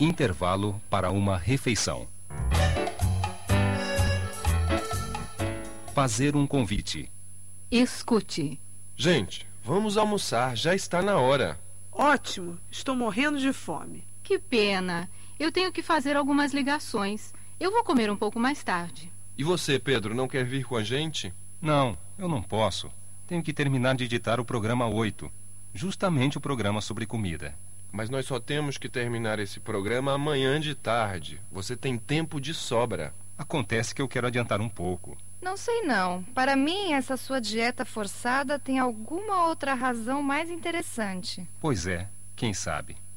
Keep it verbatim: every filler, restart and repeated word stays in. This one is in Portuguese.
Intervalo para uma refeição. Fazer um convite. Escute. Gente, vamos almoçar, já está na hora. Ótimo, estou morrendo de fome. Que pena. Eu tenho que fazer algumas ligações. Eu vou comer um pouco mais tarde. E você, Pedro, não quer vir com a gente? Não, eu não posso. Tenho que terminar de editar o programa oito. Justamente o programa sobre comida. Mas nós só temos que terminar esse programa amanhã de tarde. Você tem tempo de sobra. Acontece que eu quero adiantar um pouco. Não sei não. Para mim, essa sua dieta forçada tem alguma outra razão mais interessante. Pois é, quem sabe?